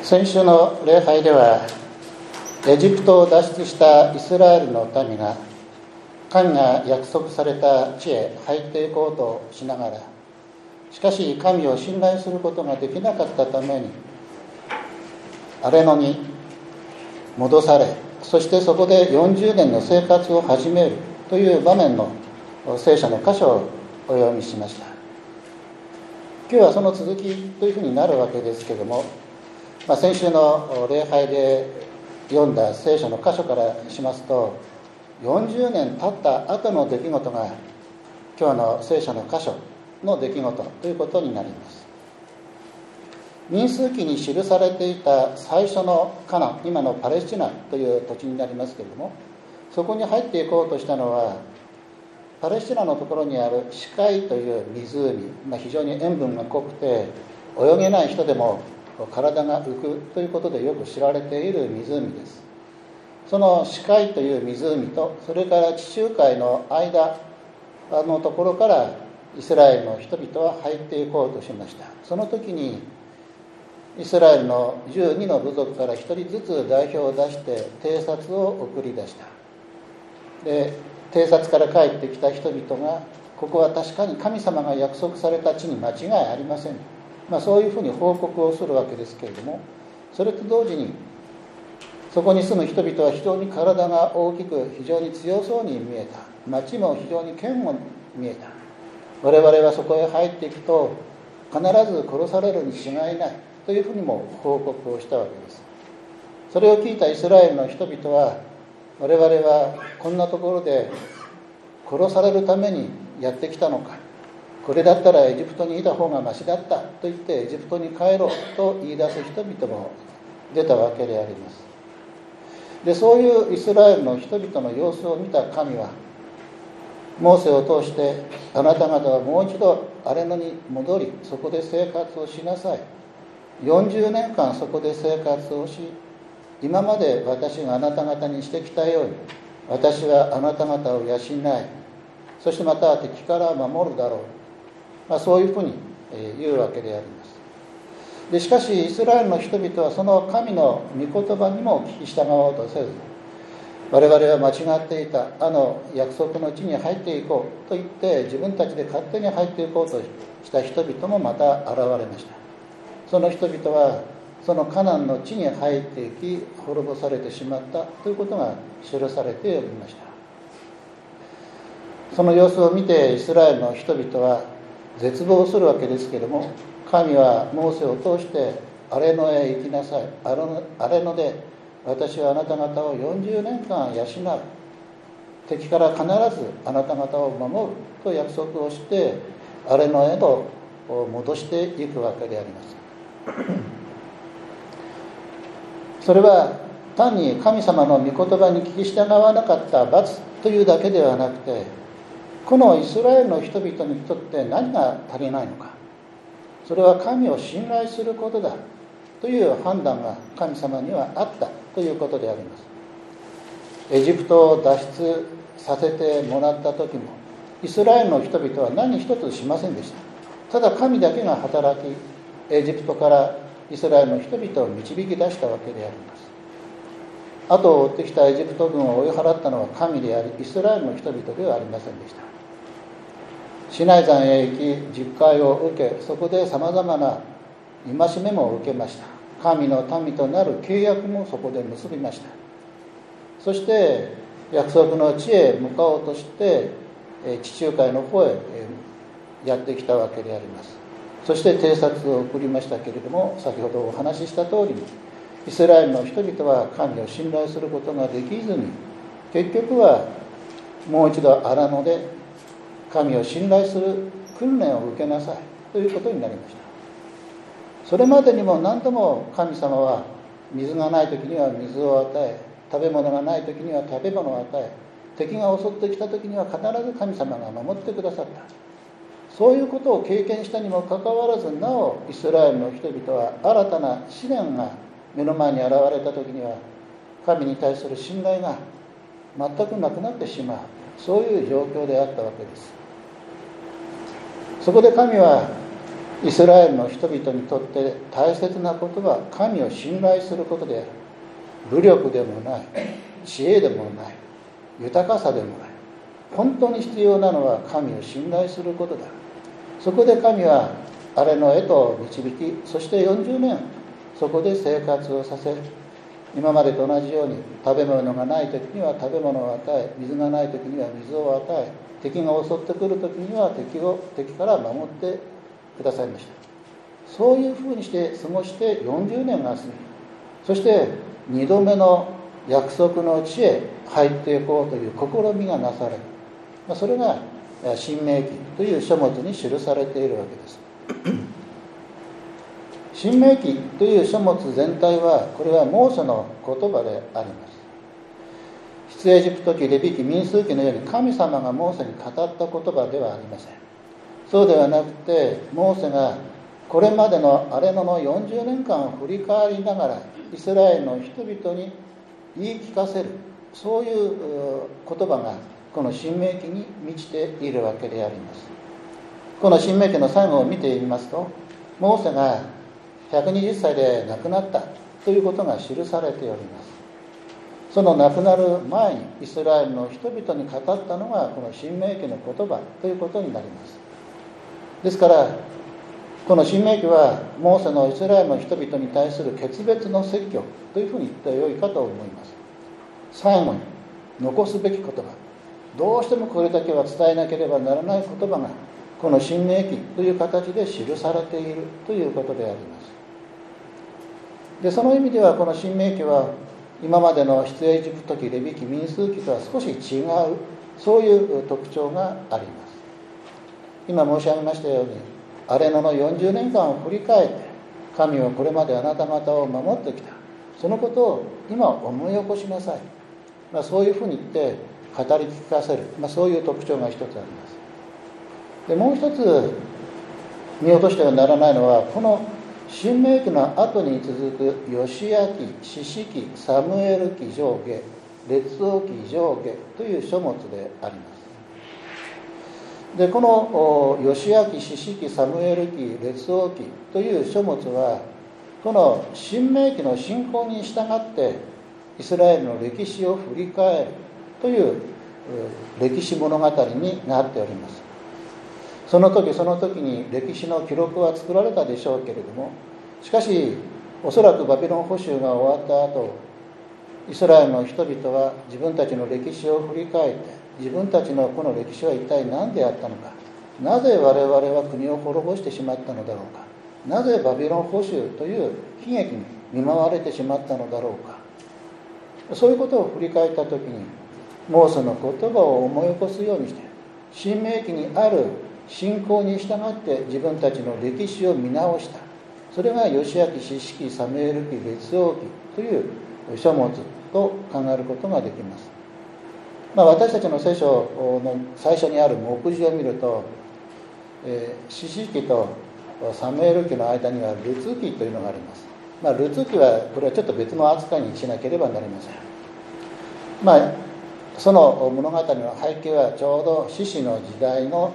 先週の礼拝では、エジプトを脱出したイスラエルの民が神が約束された地へ入っていこうとしながら、しかし神を信頼することができなかったために荒れ野に戻され、そしてそこで40年の生活を始めるという場面の聖書の箇所をお読みしました。今日はその続きというふうになるわけですけれども、先週の礼拝で読んだ聖書の箇所からしますと、40年経った後の出来事が今日の聖書の箇所の出来事ということになります。民数記に記されていた最初のカナン、今のパレスチナという土地になりますけれども、そこに入っていこうとしたのは、パレスチナのところにあるシカイという湖、非常に塩分が濃くて泳げない人でも体が浮くということでよく知られている湖です。そのシカイという湖と、それから地中海の間のところからイスラエルの人々は入っていこうとしました。その時にイスラエルの12の部族から1人ずつ代表を出して偵察を送り出した。で、偵察から帰ってきた人々が、ここは確かに神様が約束された地に間違いありません、そういうふうに報告をするわけですけれども、それと同時にそこに住む人々は非常に体が大きく、非常に強そうに見えた。町も非常に堅固に見えた。我々はそこへ入っていくと必ず殺されるに違いないというふうにも報告をしたわけです。それを聞いたイスラエルの人々は、我々はこんなところで殺されるためにやってきたのか、これだったらエジプトにいた方がマシだったと言ってエジプトに帰ろうと言い出す人々も出たわけであります。で、そういうイスラエルの人々の様子を見た神は、モーセを通して、あなた方はもう一度荒れ野に戻り、そこで生活をしなさい。40年間そこで生活をし、今まで私があなた方にしてきたように、私はあなた方を養い、そしてまた敵から守るだろう、そういうふうに言うわけであります。でしかしイスラエルの人々はその神の御言葉にも聞き従おうとせず、我々は間違っていた、あの約束の地に入っていこうと言って自分たちで勝手に入っていこうとした人々もまた現れました。その人々はそのカナンの地に入っていき、滅ぼされてしまったということが記されておりました。その様子を見てイスラエルの人々は絶望するわけですけれども、神はモーセを通して荒れ野へ行きなさい、荒れ野で私はあなた方を40年間養う、敵から必ずあなた方を守ると約束をして荒れ野へと戻していくわけであります。それは単に神様の御言葉に聞き従わなかった罰というだけではなくて、このイスラエルの人々にとって何が足りないのか、それは神を信頼することだという判断が神様にはあったということであります。エジプトを脱出させてもらった時も、イスラエルの人々は何一つしませんでした。ただ神だけが働き、エジプトからイスラエルの人々を導き出したわけであります。後を追ってきたエジプト軍を追い払ったのは神であり、イスラエルの人々ではありませんでした。シナイ山へ行き、十戒を受け、そこでさまざまな戒めも受けました。神の民となる契約もそこで結びました。そして約束の地へ向かおうとして地中海の方へやってきたわけであります。そして偵察を送りましたけれども、先ほどお話しした通りにイスラエルの人々は神を信頼することができずに、結局はもう一度荒野で神を信頼する訓練を受けなさいということになりました。それまでにも何度も神様は水がない時には水を与え、食べ物がない時には食べ物を与え、敵が襲ってきた時には必ず神様が守ってくださった。そういうことを経験したにもかかわらず、なおイスラエルの人々は新たな試練が目の前に現れた時には神に対する信頼が全くなくなってしまう、そういう状況であったわけです。そこで神はイスラエルの人々にとって大切なことは神を信頼することである。武力でもない、知恵でもない、豊かさでもない。本当に必要なのは神を信頼することだ。そこで神は荒れ野へと導き、そして40年そこで生活をさせる。今までと同じように食べ物がない時には食べ物を与え、水がない時には水を与え、敵が襲ってくる時には敵から守ってくださいました。そういうふうにして過ごして40年が過ぎ、そして2度目の約束の地へ入っていこうという試みがなされる。それが申命記という書物に記されているわけです。申命記という書物全体は、これはモーセの言葉であります。出エジプト記、レビ記、民数記のように神様がモーセに語った言葉ではありません。そうではなくて、モーセがこれまでの荒れ野の40年間を振り返りながらイスラエルの人々に言い聞かせる、そういう言葉がこの申命記に満ちているわけであります。この申命記の最後を見てみますと、モーセが120歳で亡くなったということが記されております。その亡くなる前にイスラエルの人々に語ったのがこの申命記の言葉ということになります。ですからこの申命記はモーセのイスラエルの人々に対する決別の説教というふうに言ってよいかと思います。最後に残すべき言葉、どうしてもこれだけは伝えなければならない言葉がこの申命記という形で記されているということであります。でその意味ではこの申命記は今までの出エジプト記、レビ記、民数記とは少し違う、そういう特徴があります。今申し上げましたように、荒れ野の40年間を振り返って神はこれまであなた方を守ってきた、そのことを今思い起こしなさい、そういうふうに言って語り聞かせる、そういう特徴が一つあります。でもう一つ見落としてはならないのは、この申命記の後に続くヨシア記、士師記、サムエル記上下、列王記上下という書物であります。でこのヨシア記、士師記、サムエル記、列王記という書物は、この申命記の進行に従ってイスラエルの歴史を振り返るという歴史物語になっております。その時その時に歴史の記録は作られたでしょうけれども、しかしおそらくバビロン捕囚が終わった後、イスラエルの人々は自分たちの歴史を振り返って、自分たちのこの歴史は一体何であったのか、なぜ我々は国を滅ぼしてしまったのだろうか、なぜバビロン捕囚という悲劇に見舞われてしまったのだろうか、そういうことを振り返った時にモーセの言葉を思い起こすようにして、申命記にある信仰に従って自分たちの歴史を見直した。それがヨシア記、士師記、サムエル記、列王記という書物と考えることができます。私たちの聖書の最初にある目次を見ると、士師記とサムエル記の間にはルツ記というのがあります。ルツ記はこれはちょっと別の扱いにしなければなりません。その物語の背景はちょうど士師の時代の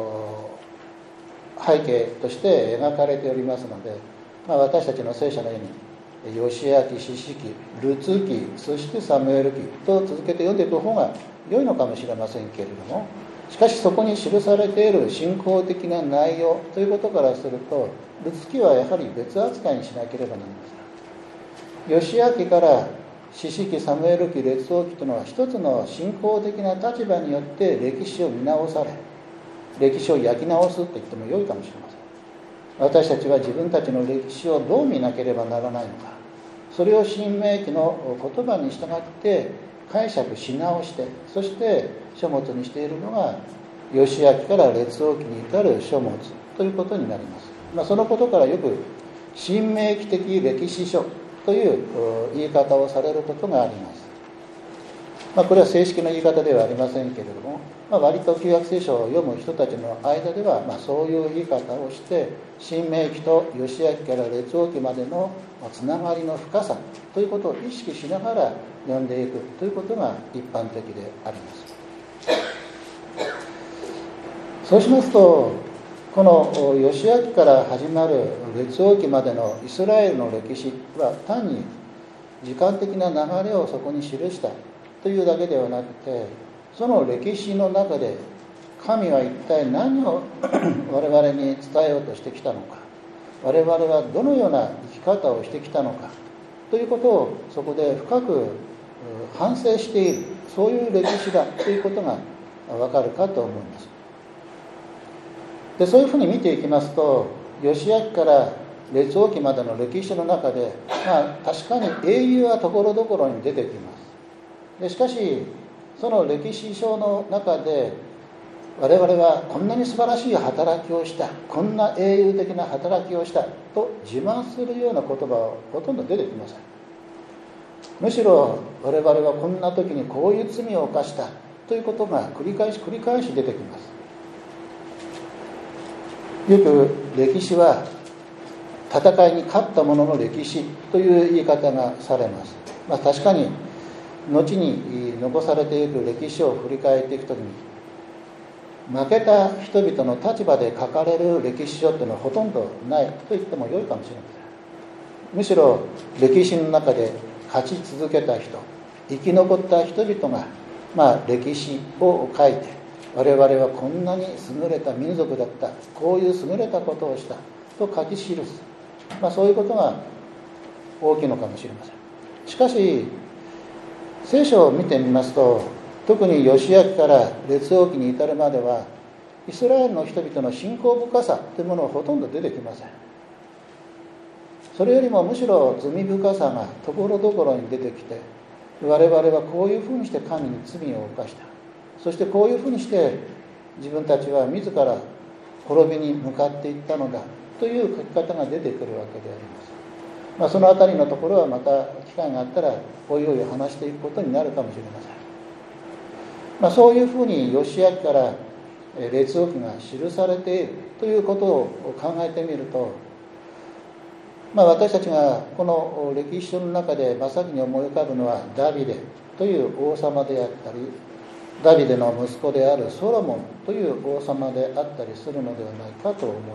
背景として描かれておりますので、私たちの聖書のようにヨシア記、士師記、ルツ記、そしてサムエル記と続けて読んでいく方が良いのかもしれませんけれども、しかしそこに記されている信仰的な内容ということからすると、ルツ記はやはり別扱いにしなければなりません。ヨシア記から士師記、サムエル記、列王記というのは一つの信仰的な立場によって歴史を見直され、歴史を焼き直すと言っても良いかもしれません。私たちは自分たちの歴史をどう見なければならないのか、それを申命記の言葉に従って解釈し直して、そして書物にしているのがヨシア記から列王記に至る書物ということになります。そのことからよく申命記的歴史書という言い方をされることがあります。これは正式な言い方ではありませんけれども、割と旧約聖書を読む人たちの間では、そういう言い方をして申命記とヨシア記から列王記までのつながりの深さということを意識しながら読んでいくということが一般的であります。そうしますと、 この義明から始まる列王記までのイスラエルの歴史は単に時間的な流れをそこに記したというだけではなくて、その歴史の中で神は一体何を我々に伝えようとしてきたのか、我々はどのような生き方をしてきたのかということをそこで深く反省している、そういう歴史だということがわかるかと思います。でそういうふうに見ていきますと、義明から列王記までの歴史の中で、確かに英雄はところどころに出てきます。でしかしその歴史書の中で我々はこんなに素晴らしい働きをした、こんな英雄的な働きをしたと自慢するような言葉はほとんど出てきません。むしろ我々はこんな時にこういう罪を犯したということが繰り返し出てきます。よく歴史は戦いに勝った者の歴史という言い方がされます。確かに後に残されていく歴史を振り返っていくときに、負けた人々の立場で書かれる歴史書というのはほとんどないと言っても良いかもしれません。むしろ歴史の中で勝ち続けた人、生き残った人々が、歴史を書いて、我々はこんなに優れた民族だった、こういう優れたことをしたと書き記す、そういうことが大きいのかもしれません。しかし聖書を見てみますと、特に義明から列王記に至るまではイスラエルの人々の信仰深さというものはほとんど出てきません。それよりもむしろ罪深さがところどころに出てきて、我々はこういうふうにして神に罪を犯した、そしてこういうふうにして自分たちは自ら滅びに向かっていったのだという書き方が出てくるわけであります。そのあたりのところはまた機会があったらおいおい話していくことになるかもしれません。そういうふうに義明から列王記が記されているということを考えてみると、私たちがこの歴史書の中で真っ先に思い浮かぶのはダビデという王様であったり、ダビデの息子であるソロモンという王様であったりするのではないかと思います。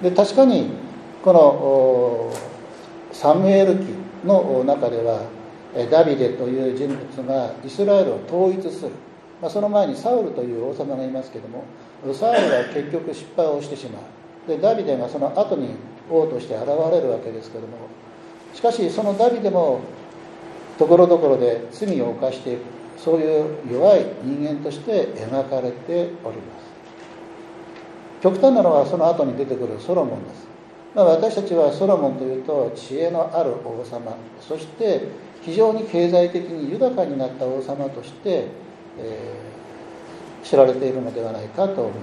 で確かにこのサムエル記の中ではダビデという人物がイスラエルを統一する、その前にサウルという王様がいますけれども、サウルは結局失敗をしてしまう。でダビデがその後に王として現れるわけですけれども、しかしそのダビデもところどころで罪を犯していく、そういう弱い人間として描かれております。極端なのはその後に出てくるソロモンです。私たちはソロモンというと知恵のある王様、そして非常に経済的に豊かになった王様として、知られているのではないかと思い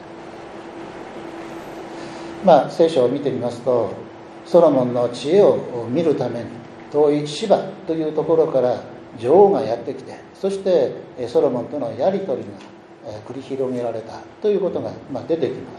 ます。聖書を見てみますと、ソロモンの知恵を見るために遠いシバというところから女王がやってきて、そしてソロモンとのやり取りが繰り広げられたということが出てきます。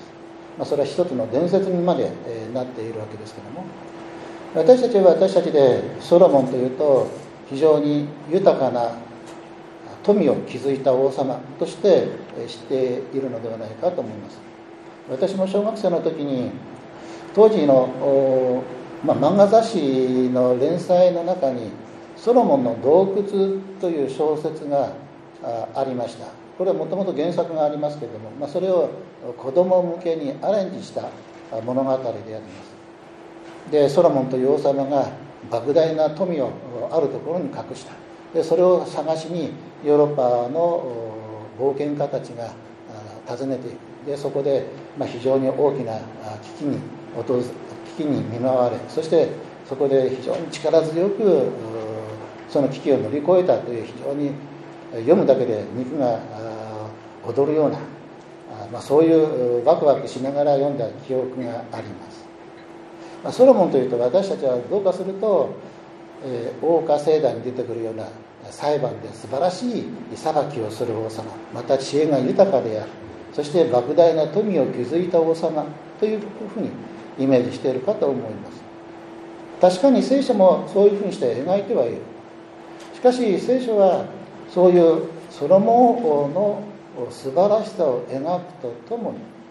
それは一つの伝説にまでなっているわけですけども、私たちは私たちでソロモンというと非常に豊かな富を築いた王様として知っているのではないかと思います。私も小学生の時に当時の漫画雑誌の連載の中にソロモンの洞窟という小説がありました。これはもともと原作がありますけれども、それを子供向けにアレンジした物語であります。でソロモンという王様が莫大な富をあるところに隠した。でそれを探しにヨーロッパの冒険家たちが訪ねていく。でそこで非常に大きな危機に見舞われ、そしてそこで非常に力強くその危機を乗り越えたという非常に読むだけで肉が踊るような、そういうワクワクしながら読んだ記憶があります。ソロモンというと私たちはどうかすると王家盛大に出てくるような裁判で素晴らしい裁きをする王様、また知恵が豊かである、そして莫大な富を築いた王様というふうにイメージしているかと思います。確かに聖書もそういうふうにして描いてはいる。しかし聖書はそういうソロモン王の素晴らしさを描くとともに、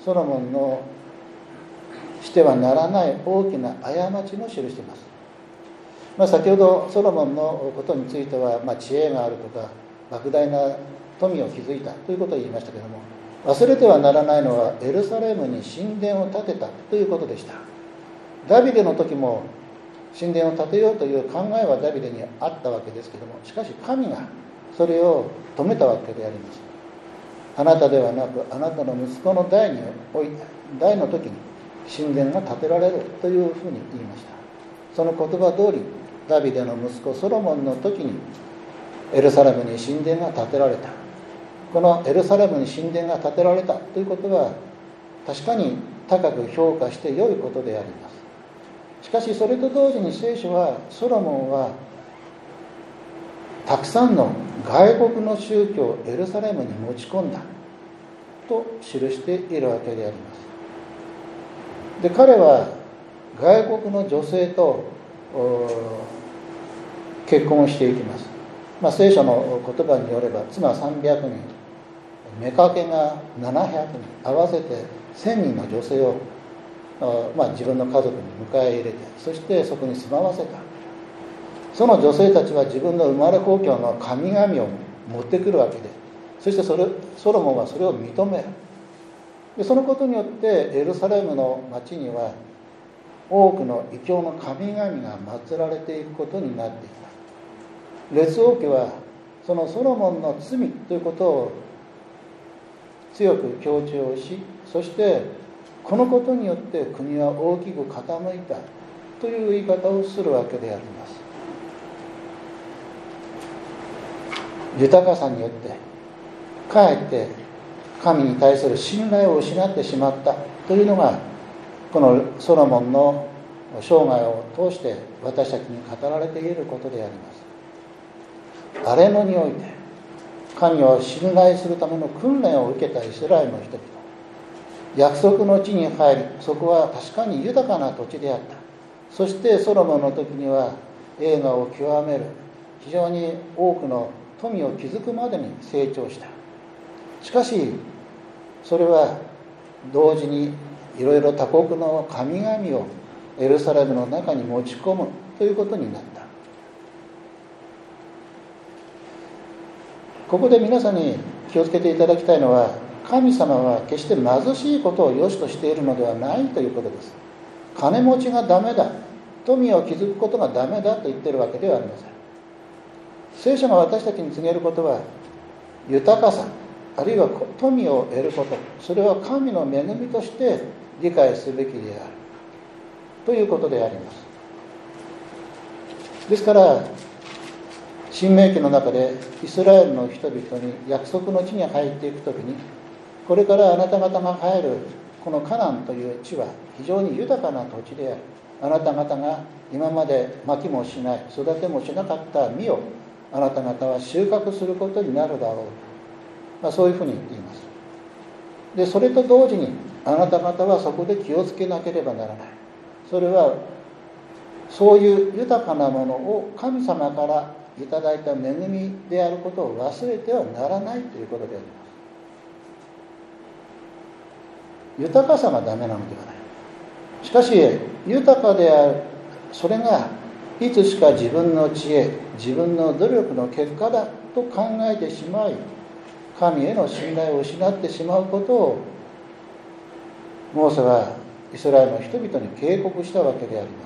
ソロモンのしてはならない大きな過ちも記しています。先ほどソロモンのことについては、知恵があるとか莫大な富を築いたということを言いましたけれども、忘れてはならないのはエルサレムに神殿を建てたということでした。ダビデの時も神殿を建てようという考えはダビデにあったわけですけれども、しかし神がそれを止めたわけであります。あなたではなくあなたの息子の代の時に神殿が建てられるというふうに言いました。その言葉通りダビデの息子ソロモンの時にエルサレムに神殿が建てられた。このエルサレムに神殿が建てられたということは確かに高く評価して良いことであります。しかしそれと同時に聖書はソロモンはたくさんの外国の宗教をエルサレムに持ち込んだと記しているわけであります。で、彼は外国の女性と結婚していきます。聖書の言葉によれば妻300人、妾が700人、合わせて1000人の女性を自分の家族に迎え入れて、そしてそこに住まわせた。その女性たちは自分の生まれ故郷の神々を持ってくるわけで、そしてソロモンはそれを認める。でそのことによってエルサレムの町には多くの異教の神々が祀られていくことになっていた。列王家はそのソロモンの罪ということを強く強調し、そしてこのことによって国は大きく傾いたという言い方をするわけであります。豊かさによってかえって神に対する信頼を失ってしまったというのがこのソロモンの生涯を通して私たちに語られていることであります。荒野において神を信頼するための訓練を受けたイスラエルの人々、約束の地に入り、そこは確かに豊かな土地であった。そしてソロモンの時には栄華を極める非常に多くの富を築くまでに成長した。しかしそれは同時にいろいろ他国の神々をエルサレムの中に持ち込むということになった。ここで皆さんに気をつけていただきたいのは、神様は決して貧しいことを良しとしているのではないということです。金持ちがダメだ、富を築くことがダメだと言っているわけではありません。聖書が私たちに告げることは、豊かさあるいは富を得ること、それは神の恵みとして理解すべきであるということであります。ですから申命記の中でイスラエルの人々に約束の地に入っていくときに、これからあなた方が入るこのカナンという地は非常に豊かな土地である。あなた方が今までまきもしない、育てもしなかった実をあなた方は収穫することになるだろう、そういうふうに言います。でそれと同時にあなた方はそこで気をつけなければならない。それはそういう豊かなものを神様からいただいた恵みであることを忘れてはならないということであります。豊かさがダメなのではない。しかし豊かである、それがいつしか自分の知恵、自分の努力の結果だと考えてしまい、神への信頼を失ってしまうことをモーセはイスラエルの人々に警告したわけであります。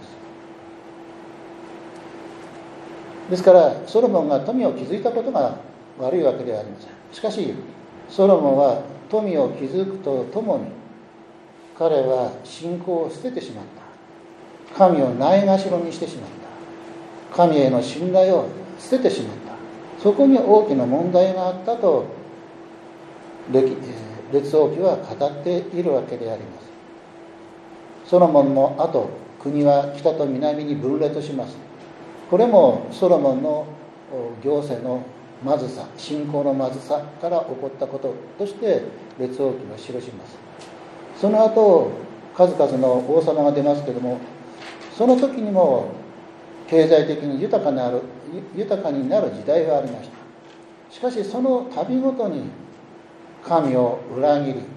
ですからソロモンが富を築いたことが悪いわけではありません。しかしソロモンは富を築くとともに彼は信仰を捨ててしまった。神をないがしろにしてしまった。神への信頼を捨ててしまった。そこに大きな問題があったと列王記は語っているわけであります。ソロモンの後、国は北と南に分裂します。これもソロモンの行政のまずさ、信仰のまずさから起こったこととして列王記は記します。その後数々の王様が出ますけれども、その時にも経済的に豊かになる時代がありました。しかしその度ごとに神を裏切り、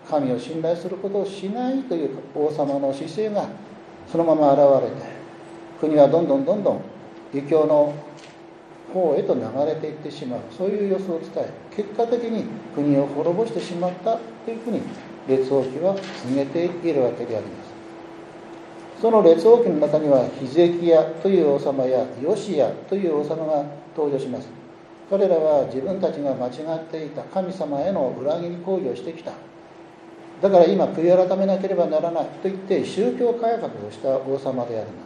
神を信頼することをしないという王様の姿勢がそのまま現れて、国はどんどん異教の方へと流れていってしまう、そういう様子を伝え、結果的に国を滅ぼしてしまったというふうに列王記は告げているわけであります。その列王記の中にはヒゼキヤという王様やヨシヤという王様が登場します。彼らは自分たちが間違っていた神様への裏切り行為をしてきた、だから今悔い改めなければならないと言って宗教改革をした王様であります。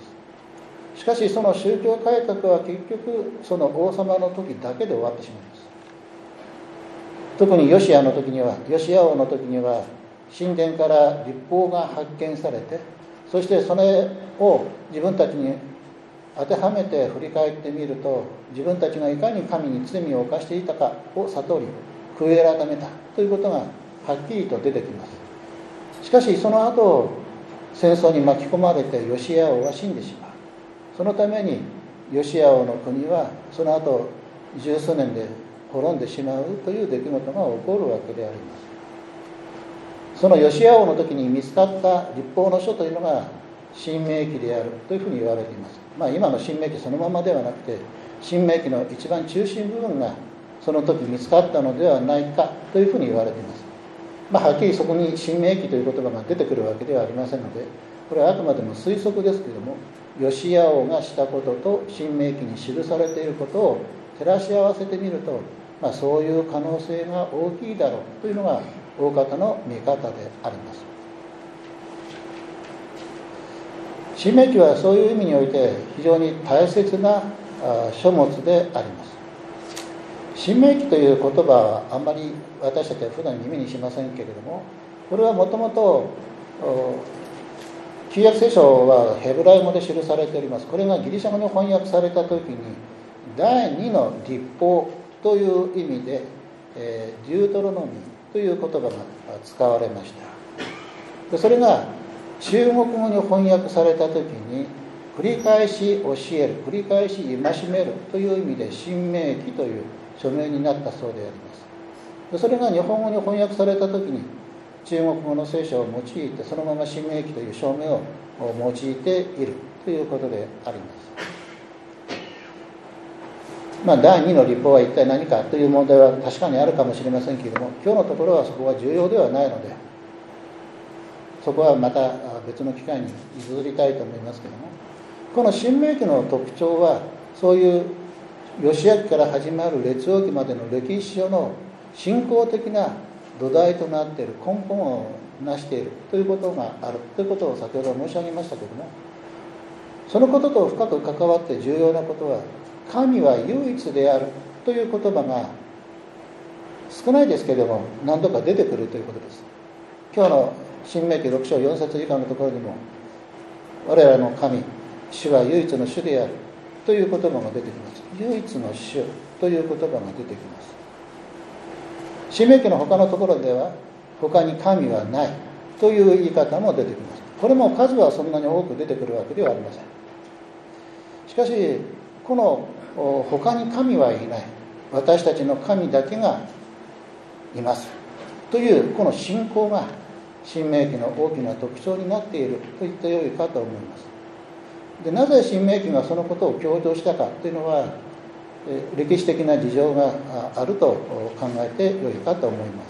しかしその宗教改革は結局その王様の時だけで終わってしまいます。特にヨシヤ王の時には神殿から律法が発見されて、そしてそれを自分たちに当てはめて振り返ってみると、自分たちがいかに神に罪を犯していたかを悟り悔い改めたということがはっきりと出てきます。しかしその後戦争に巻き込まれてヨシヤ王は死んでしまう。そのためにヨシヤ王の国はその後十数年で滅んでしまうという出来事が起こるわけであります。そのヨシヤ王の時に見つかった律法の書というのが申命記であるというふうに言われています。今の申命記そのままではなくて、申命記の一番中心部分がその時見つかったのではないかというふうに言われています。はっきりそこに申命記という言葉が出てくるわけではありませんので、これはあくまでも推測ですけれども、ヨシヤ王がしたことと申命記に記されていることを照らし合わせてみると、そういう可能性が大きいだろうというのが大方の見方であります。申命記はそういう意味において非常に大切な書物であります。申命記という言葉はあんまり私たちは普段耳にしませんけれども、これはもともと旧約聖書はヘブライ語で記されております。これがギリシャ語に翻訳された時に第二の律法という意味でデュートロノミーという言葉が使われました。それが中国語に翻訳された時に繰り返し教える、繰り返し戒めるという意味で申命記という書名になったそうであります。それが日本語に翻訳された時に中国語の聖書を用いてそのまま申命記という書名を用いているということであります。第二の律法は一体何かという問題は確かにあるかもしれませんけれども、今日のところはそこは重要ではないので、そこはまた別の機会に譲りたいと思いますけれども、この申命記の特徴はそういうヨシヤ記から始まる列王記までの歴史書の信仰的な土台となっている、根本を成しているということがあるということを先ほど申し上げましたけれども、そのことと深く関わって重要なことは、神は唯一であるという言葉が少ないですけれども何度か出てくるということです。今日の申命記6章4節以下のところにも、我らの神主は唯一の主であるという言葉が出てきます。唯一の主という言葉が出てきます。申命記の他のところでは他に神はないという言い方も出てきます。これも数はそんなに多く出てくるわけではありません。しかしこの他に神はいない、私たちの神だけがいますというこの信仰が申命記の大きな特徴になっていると言ってよいかと思います。で、なぜ申命記がそのことを強調したかというのは歴史的な事情があると考えてよいかと思います。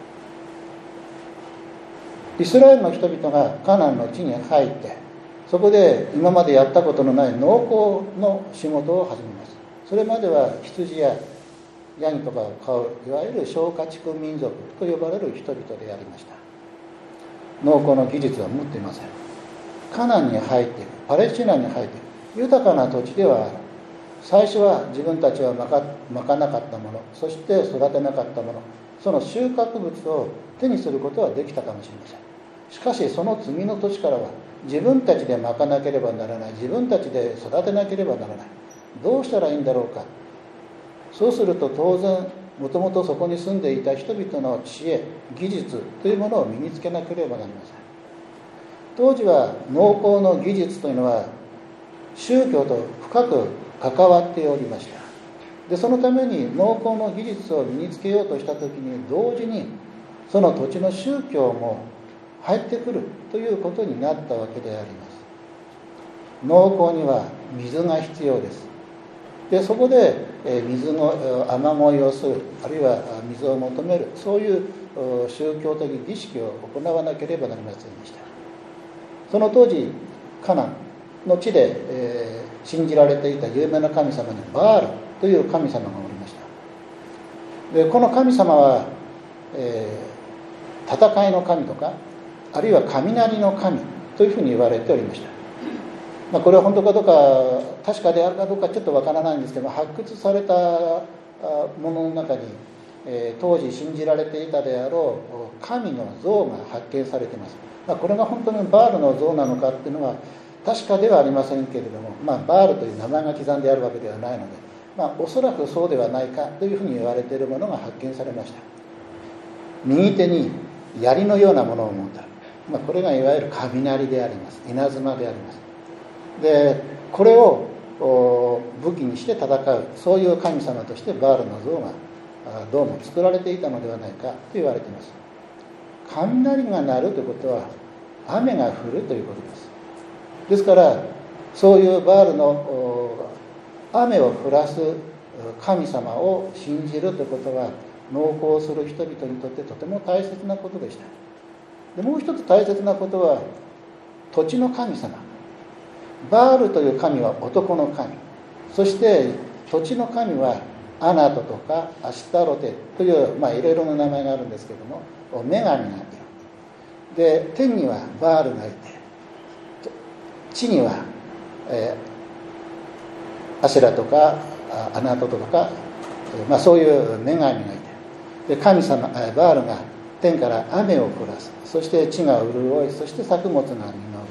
イスラエルの人々がカナンの地に入って、そこで今までやったことのない農耕の仕事を始めます。それまでは羊やヤギとかを飼ういわゆる小家畜民族と呼ばれる人々でありました。農耕の技術は持っていません。カナンに入っていく、パレスチナに入っていく、豊かな土地ではある。最初は自分たちはまかなかったもの、そして育てなかったもの、その収穫物を手にすることはできたかもしれません。しかしその次の年からは自分たちでまかなければならない、自分たちで育てなければならない、どうしたらいいんだろうか。そうすると当然もともとそこに住んでいた人々の知恵、技術というものを身につけなければなりません。当時は農耕の技術というのは宗教と深く関わっておりました。で、そのために農耕の技術を身につけようとしたときに同時にその土地の宗教も入ってくるということになったわけであります。農耕には水が必要です。でそこで水の雨乞いをする、あるいは水を求める、そういう宗教的儀式を行わなければなりませんでした。その当時カナンの地で、信じられていた有名な神様にバールという神様がおりました。でこの神様は、戦いの神とか、あるいは雷の神というふうに言われておりました。これは本当かどうか確かであるかどうかちょっとわからないんですけど、発掘されたものの中に、当時信じられていたであろう神の像が発見されています。これが本当にバールの像なのかっていうのは確かではありませんけれども、バールという名前が刻んであるわけではないので、おそらくそうではないかというふうに言われているものが発見されました。右手に槍のようなものを持った、これがいわゆる雷であります。稲妻であります。でこれを武器にして戦う、そういう神様としてバールの像がどうも作られていたのではないかと言われています。雷が鳴るということは雨が降るということです。ですからそういうバールの雨を降らす神様を信じるということは、農耕する人々にとってとても大切なことでした。でもう一つ大切なことは土地の神様。バールという神は男の神、そして土地の神はアナトとかアシタロテという、いろいろな名前があるんですけれども、女神がいる。で天にはバールがいて、地には、アシェラとかアナトとか、そういう女神がいて、で神様バールが天から雨を降らす、そして地が潤い、そして作物が実る。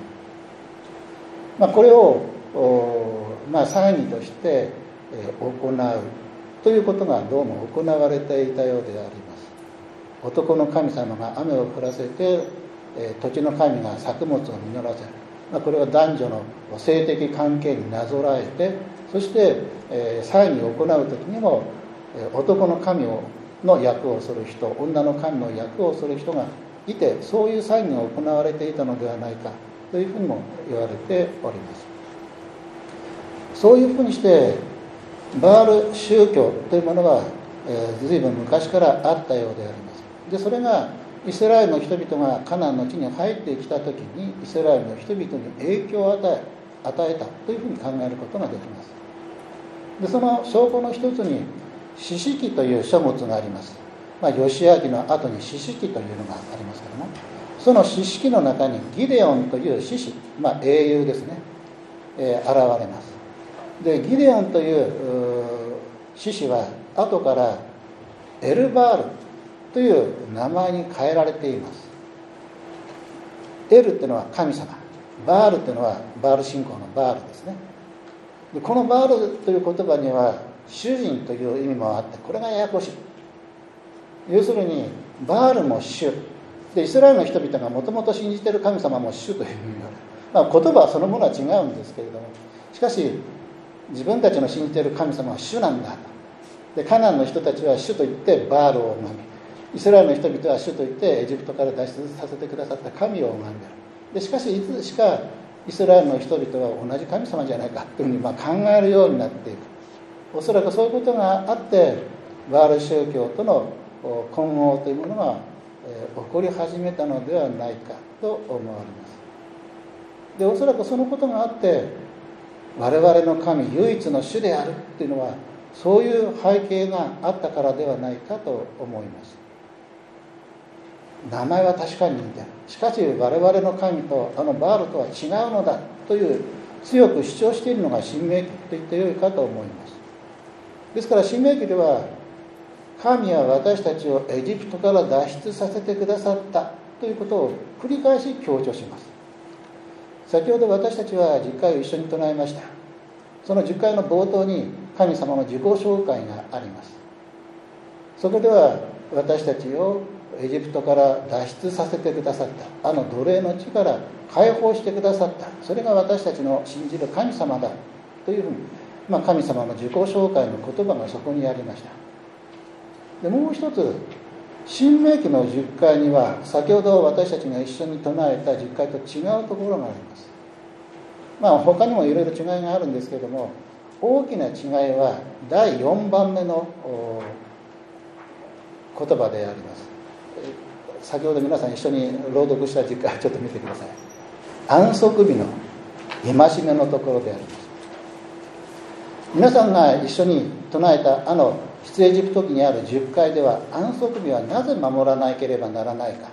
これを祭儀として行うということがどうも行われていたようであります。男の神様が雨を降らせて、土地の神が作物を実らせる。これは男女の性的関係になぞらえて、そして祭儀を行う時にも男の神の役をする人、女の神の役をする人がいて、そういう祭儀が行われていたのではないかというふうにも言われております。そういうふうにしてバール宗教というものは、随分昔からあったようであります。でそれがイスラエルの人々がカナンの地に入ってきた時に、イスラエルの人々に影響を与えたというふうに考えることができます。でその証拠の一つに士師という書物があります。ヨシア記の後に士師というのがありますけども、その士師の中にギデオンという士師、英雄ですね、現れます。でギデオンという士師は後からエルバールという名前に変えられています。エルというのは神様、バールというのはバール信仰のバールですね。でこのバールという言葉には主人という意味もあって、これがややこしい。要するにバールも主で、イスラエルの人々がもともと信じている神様も主という意味がある。言葉そのものは違うんですけれども、しかし自分たちの信じている神様は主なんだと。でカナンの人たちは主と言ってバールを拝み、イスラエルの人々は主と言ってエジプトから脱出させてくださった神を拝んでいる。でしかしいつしかイスラエルの人々は同じ神様じゃないかというふうに考えるようになっていく。おそらくそういうことがあって、バール宗教との混合というものが起こり始めたのではないかと思われます。でおそらくそのことがあって、我々の神唯一の主であるというのはそういう背景があったからではないかと思います。名前は確かに似ている。しかし我々の神とバールとは違うのだという強く主張しているのが申命記と言ってよいかと思います。ですから申命記では、神は私たちをエジプトから脱出させてくださったということを繰り返し強調します。先ほど私たちは10回を一緒に唱えました。その10回の冒頭に神様の自己紹介があります。そこでは私たちをエジプトから脱出させてくださった、奴隷の地から解放してくださった、それが私たちの信じる神様だというふうに、神様の自己紹介の言葉がそこにありました。でもう一つ、 新明記の十戒には先ほど私たちが一緒に唱えた十戒と違うところがあります。他にもいろいろ違いがあるんですけれども、大きな違いは第4番目の言葉であります。先ほど皆さん一緒に朗読した十戒ちょっと見てください。安息日の戒めのところであります。皆さんが一緒に唱えた出エジプト記にある十戒では、安息日はなぜ守らなければならないか。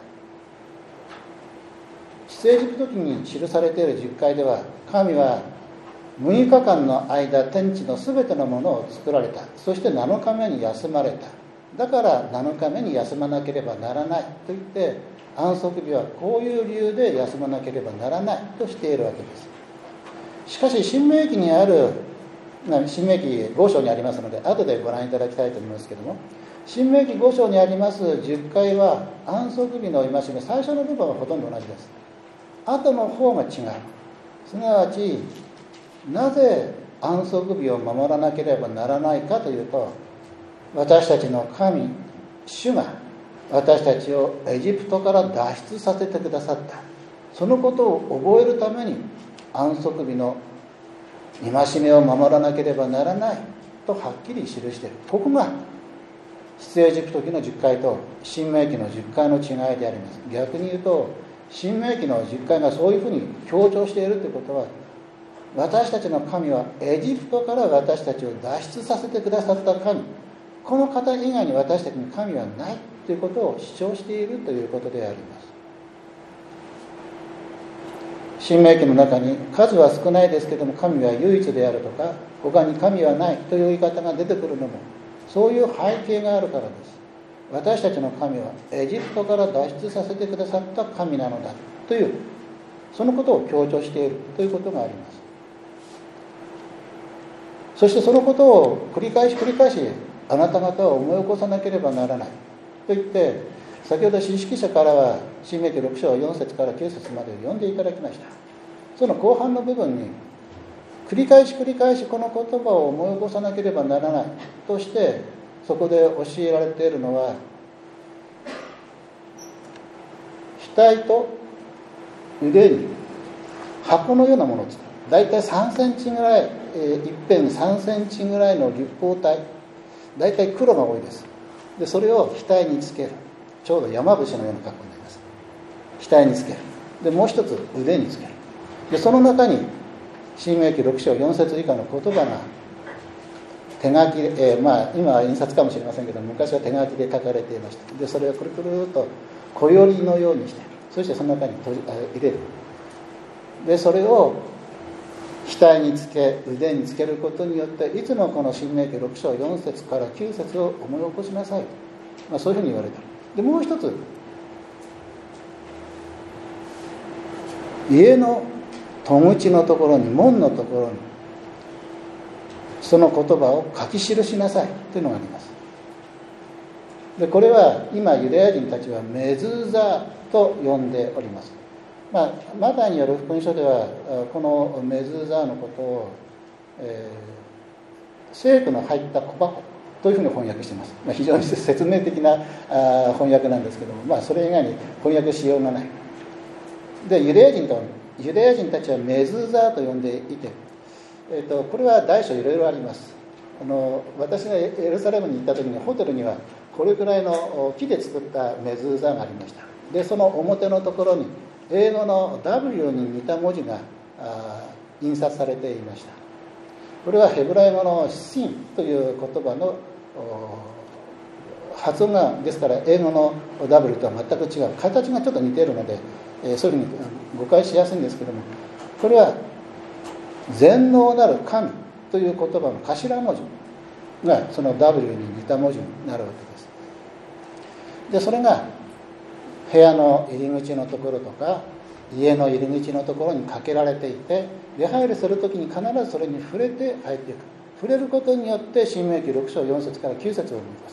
出エジプト記に記されている十戒では、神は6日間の間天地のすべてのものを作られた。そして7日目に休まれた。だから7日目に休まなければならないと言って、安息日はこういう理由で休まなければならないとしているわけです。しかし新明記にある、新明記5章にありますので後でご覧いただきたいと思いますけれども、新明記5章にあります10回は安息日の戒め、最初の部分はほとんど同じです。後の方が違う。すなわちなぜ安息日を守らなければならないかというと、私たちの神主が私たちをエジプトから脱出させてくださった。そのことを覚えるために安息日の戒めを守らなければならないとはっきり記している。ここが出エジプト記の10回と新明記の10回の違いであります。逆に言うと、新明記の10回がそういうふうに強調しているということは、私たちの神はエジプトから私たちを脱出させてくださった神、この方以外に私たちに神はないということを主張しているということであります。新明記の中に数は少ないですけども神は唯一であるとか、他に神はないという言い方が出てくるのもそういう背景があるからです。私たちの神はエジプトから脱出させてくださった神なのだという、そのことを強調しているということがあります。そしてそのことを繰り返しあなた方は思い起こさなければならないと言って、先ほど詩式者からは新明記6章4節から9節まで読んでいただきました。その後半の部分に繰り返しこの言葉を思い起こさなければならないとして、そこで教えられているのは、額と腕に箱のようなものを作る。だいたい3センチぐらい、一辺3センチぐらいの立方体、だいたい黒が多いです。でそれを額につける。ちょうど山伏のような格好になります。額につける。でもう一つ腕につける。でその中に新明記6章4節以下の言葉が手書きで、今は印刷かもしれませんけど、昔は手書きで書かれていました。でそれをくるくると小よりのようにして、そしてその中に入れる。でそれを額につけ腕につけることによって、いつもこの新明記6章4節から9節を思い起こしなさい、そういうふうに言われている。でもう一つ、家の戸口のところに、門のところにその言葉を書き記しなさいというのがあります。でこれは今ユダヤ人たちはメズーザと呼んでおります。マタイによる福音書ではこのメズーザのことを、聖句の入った小箱というふうに翻訳しています。非常に説明的な翻訳なんですけども、それ以外に翻訳しようがない。でユダヤ人たちはメズーザと呼んでいて、これは大小いろいろあります。私がエルサレムに行った時にホテルにはこれくらいの木で作ったメズーザがありました。でその表のところに英語の W に似た文字が印刷されていました。これはヘブライ語のシンという言葉の発音がですから、英語の W とは全く違う。形がちょっと似ているので、そういうふうに誤解しやすいんですけども、これは全能なる神という言葉の頭文字がその W に似た文字になるわけです。でそれが部屋の入り口のところとか家の入り口のところにかけられていて、出入りするときに必ずそれに触れて入っていく。触れることによって新明記6章4節から9節を読みます。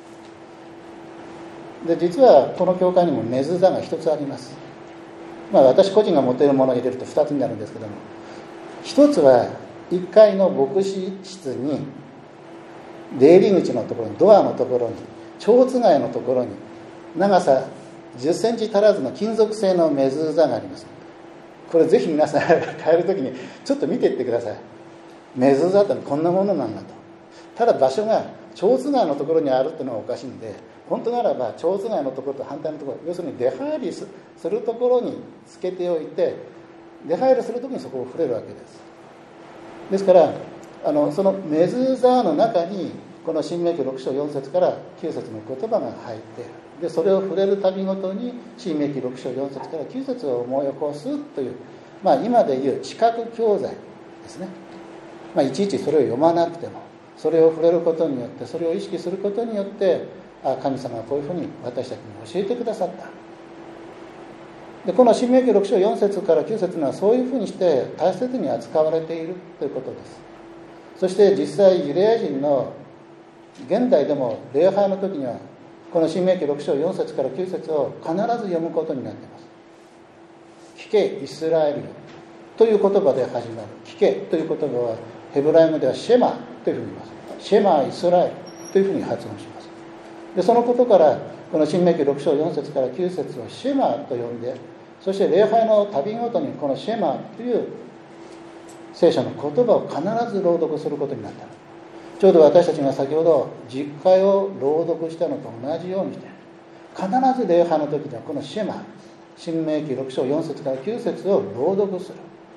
で実はこの教会にもメズーザが一つあります。私個人が持っているものを入れると2つになるんですけども、一つは1階の牧師室に出入り口のところに、ドアのところに、蝶つがいのところに長さ10センチ足らずの金属製のメズ座があります。これぜひ皆さん帰るときにちょっと見ていってください。メズ座ってこんなものなんだと。ただ場所が長津川のところにあるっていうのはおかしいんで、本当ならば長津川のところと反対のところ、要するに出入りするところにつけておいて、出入りするときにそこを触れるわけです。ですからそのメズ座の中にこの新明記6章4節から9節の言葉が入っている。でそれを触れるたびごとに新明記6章4節から9節を思い起こすという、今でいう知覚教材ですね。いちいちそれを読まなくても、それを触れることによって、それを意識することによって、神様はこういうふうに私たちに教えてくださった。でこの新明記6章4節から9節にはそういうふうにして大切に扱われているということです。そして実際ユダヤ人の現代でも礼拝の時にはこの新明記6章4節から9節を必ず読むことになっています。聞けイスラエルよという言葉で始まる。聞けという言葉はヘブライ語ではシェマというふうに言います。シェマイスラエルというふうに発音します。でそのことからこの新明記6章4節から9節をシェマと呼んで、そして礼拝の旅ごとにこのシェマという聖書の言葉を必ず朗読することになった。ちょうど私たちが先ほど実会を朗読したのと同じようにして、必ず礼拝の時にはこのシェマ、新明記6章4節から9節を朗読する。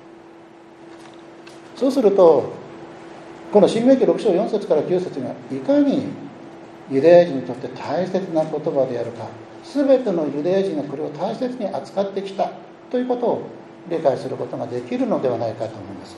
そうするとこの新明記6章4節から9節がいかにユダヤ人にとって大切な言葉であるか、全てのユダヤ人がこれを大切に扱ってきたということを理解することができるのではないかと思います。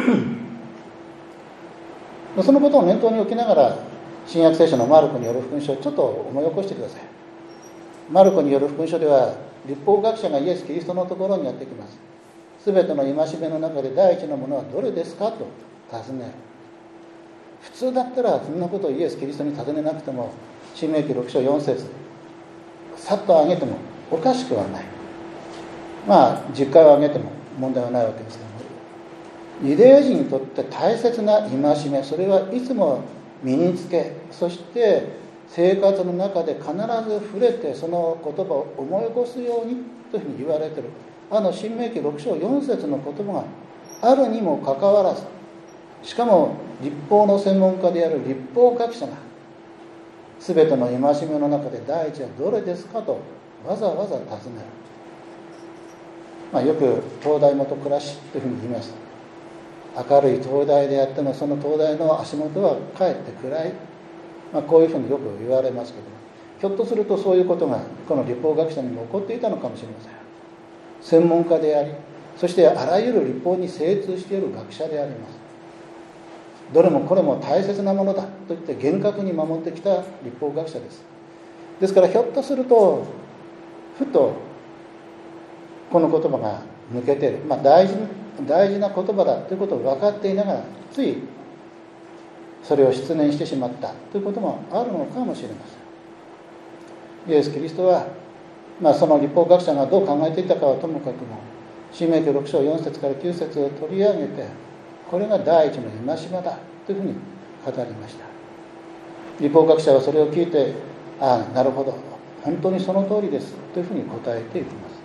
そのことを念頭に置きながら新約聖書のマルコによる福音書をちょっと思い起こしてください。マルコによる福音書では律法学者がイエス・キリストのところにやってきます。すべての戒めの中で第一のものはどれですかと尋ねる。普通だったらそんなことをイエス・キリストに尋ねなくても、新明記6章4節さっと挙げてもおかしくはない。10回を挙げても問題はないわけですけども、ユダヤ人にとって大切な戒め、それはいつも身につけ、そして生活の中で必ず触れてその言葉を思い起こすようにというふうに言われている。新明記6章4節の言葉があるにもかかわらず、しかも律法の専門家である律法学者がすべての戒めの中で第一はどれですかとわざわざ尋ねる。よく灯台元暮らしというふうに言います。明るい灯台であってもその灯台の足元はかえって暗い、こういうふうによく言われますけども、ひょっとするとそういうことがこの律法学者にも起こっていたのかもしれません。専門家であり、そしてあらゆる律法に精通している学者であります。どれもこれも大切なものだと言って厳格に守ってきた律法学者です。ですからひょっとするとふとこの言葉が抜けている、大事な言葉だということを分かっていながらついそれを失念してしまったということもあるのかもしれません。イエス・キリストは、その律法学者がどう考えていたかはともかくも、新明記6章4節から9節を取り上げて、これが第一の戒めだというふうに語りました。律法学者はそれを聞いて、なるほど、本当にその通りですというふうに答えていきます。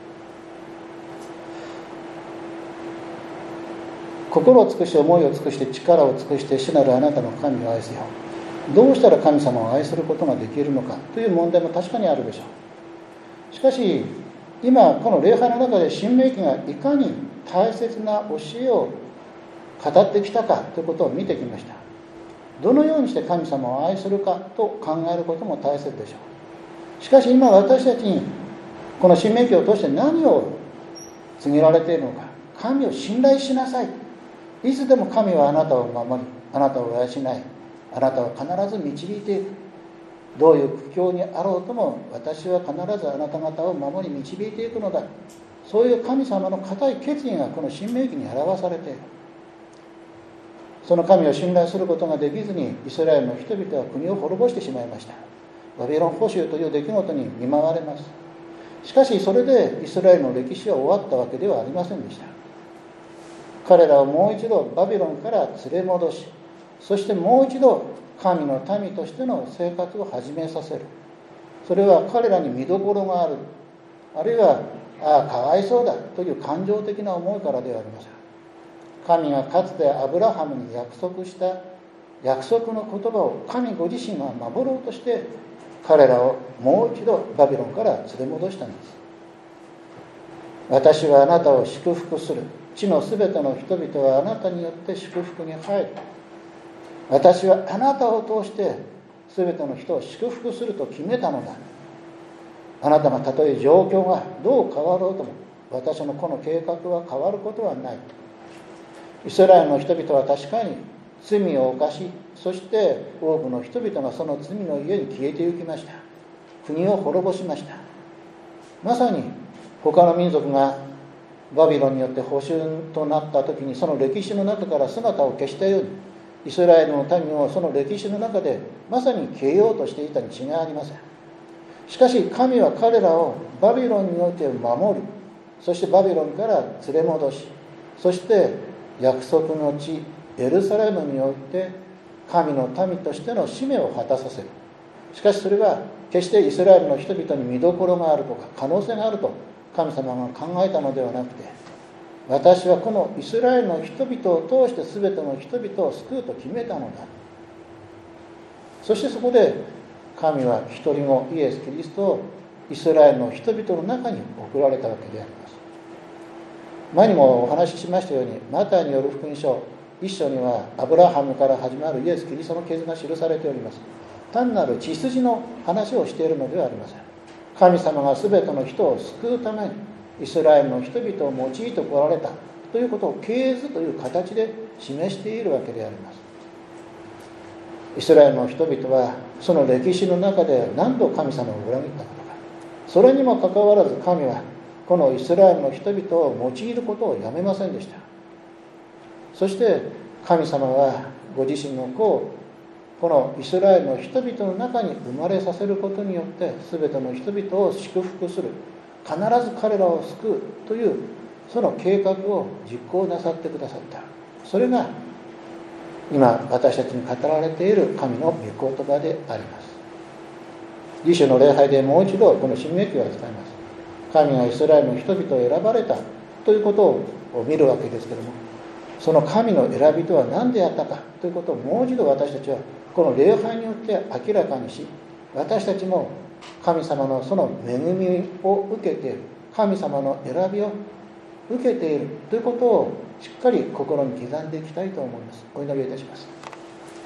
心を尽くして思いを尽くして力を尽くして主なるあなたの神を愛せよ。どうしたら神様を愛することができるのかという問題も確かにあるでしょう。しかし今この礼拝の中で新明記がいかに大切な教えを語ってきたかということを見てきました。どのようにして神様を愛するかと考えることも大切でしょう。しかし今私たちにこの新明記を通して何を告げられているのか。神を信頼しなさい。いつでも神はあなたを守り、あなたを養い、あなたを必ず導いていく。どういう苦境にあろうとも私は必ずあなた方を守り導いていくのだ。そういう神様の固い決意がこの新明記に表されている。その神を信頼することができずにイスラエルの人々は国を滅ぼしてしまいました。バビロン捕囚という出来事に見舞われます。しかしそれでイスラエルの歴史は終わったわけではありませんでした。彼らをもう一度バビロンから連れ戻し、そしてもう一度神の民としての生活を始めさせる。 それは彼らに見どころがある、あるいはかわいそうだという感情的な思いからではありません。神がかつてアブラハムに約束した約束の言葉を神ご自身が守ろうとして彼らをもう一度バビロンから連れ戻したんです。私はあなたを祝福する。地のすべての人々はあなたによって祝福に入る。私はあなたを通してすべての人を祝福すると決めたのだ。あなたがたとえ状況がどう変わろうとも私のこの計画は変わることはない。イスラエルの人々は確かに罪を犯し、そして多くの人々がその罪の家に消えてゆきました。国を滅ぼしました。まさに他の民族がバビロンによって捕囚となった時にその歴史の中から姿を消したように、イスラエルの民をその歴史の中でまさに消えようとしていたに違いありません。しかし神は彼らをバビロンにおいて守る、そしてバビロンから連れ戻し、そして約束の地エルサレムにおいて神の民としての使命を果たさせる。しかしそれは決してイスラエルの人々に見どころがあるとか可能性があると神様が考えたのではなくて、私はこのイスラエルの人々を通して全ての人々を救うと決めたのだ。そしてそこで神は一人子イエス・キリストをイスラエルの人々の中に送られたわけであります。前にもお話ししましたように、マタイによる福音書一章にはアブラハムから始まるイエス・キリストの傷が記されております。単なる血筋の話をしているのではありません。神様が全ての人を救うためにイスラエルの人々を用いてこられたということを系図という形で示しているわけであります。イスラエルの人々はその歴史の中で何度神様を裏切ったことか。それにもかかわらず神はこのイスラエルの人々を用いることをやめませんでした。そして神様はご自身の子をこのイスラエルの人々の中に生まれさせることによって全ての人々を祝福する、必ず彼らを救うというその計画を実行なさってくださった。それが今私たちに語られている神の御言葉であります。次週の礼拝でもう一度この新明記を伝えます。神がイスラエルの人々を選ばれたということを見るわけですけれども、その神の選びとは何であったかということをもう一度私たちはこの礼拝によって明らかにし、私たちも神様のその恵みを受けている、神様の選びを受けているということをしっかり心に刻んでいきたいと思います。お祈りいたします。